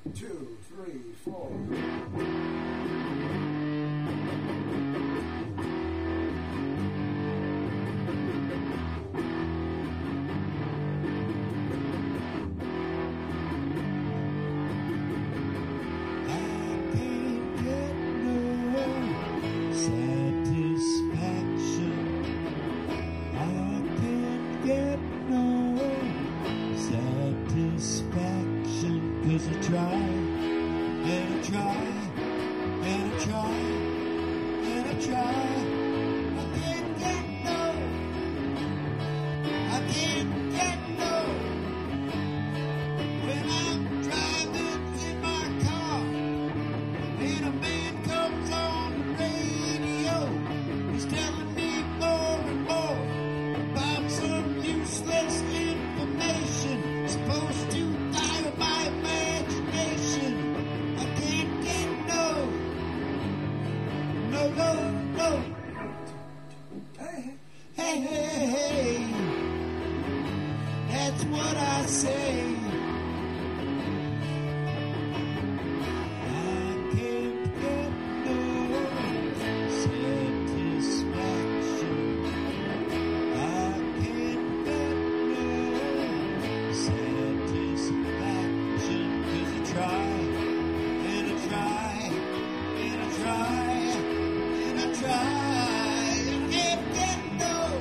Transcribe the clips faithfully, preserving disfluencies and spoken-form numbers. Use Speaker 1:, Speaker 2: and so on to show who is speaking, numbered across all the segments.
Speaker 1: two, three, four.
Speaker 2: Cause I try, and I try, and I try, and I try. I can't get no, I can't get no. When I'm driving in my car, and a man comes on the radio, he's telling me more and more about some useless information supposed to die of my imagination. I can't get no, no, no, no. Hey, hey, hey, hey. That's what I say. I can't get no satisfaction. I can't get no satisfaction. Cause I try, and I try, and I try, and I try. I can't get no,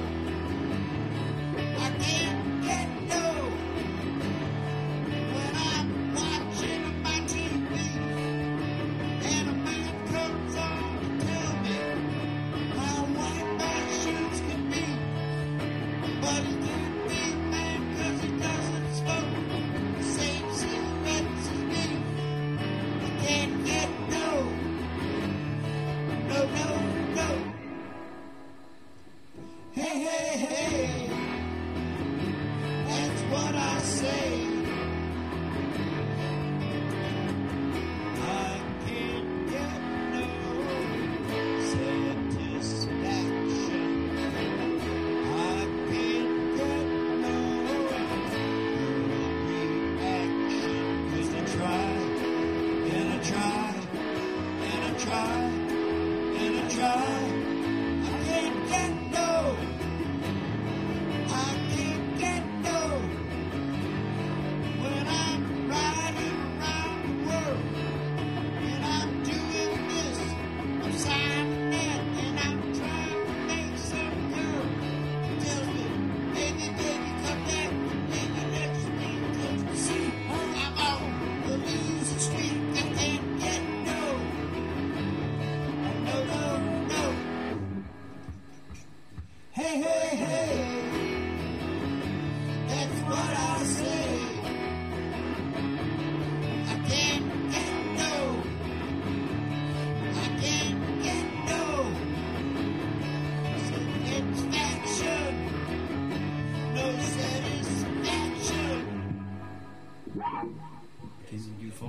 Speaker 2: I can't get no. When I'm watching my T V, and a man comes on to tell me how white my shoes can be. But he can't be man cause he doesn't smoke the same cigarettes as me. I can't get no, no, no, no. Hey, hey, hey, that's what I say. I can't get no satisfaction. I can't get no reaction. Cause I try, and I try, and I try, and I try. I can't get no, I can't get no. When I'm riding around the world, and I'm doing this, I'm signing that, and I'm trying to make some girl who tells me, baby, baby, come back, baby, let's meet, cause you see, I'm on the losing streak. I can't get no, no, no, no. Hey, hey, hey, that's what I say. I can't get no, I can't get no satisfaction, no satisfaction.
Speaker 3: Can you do four?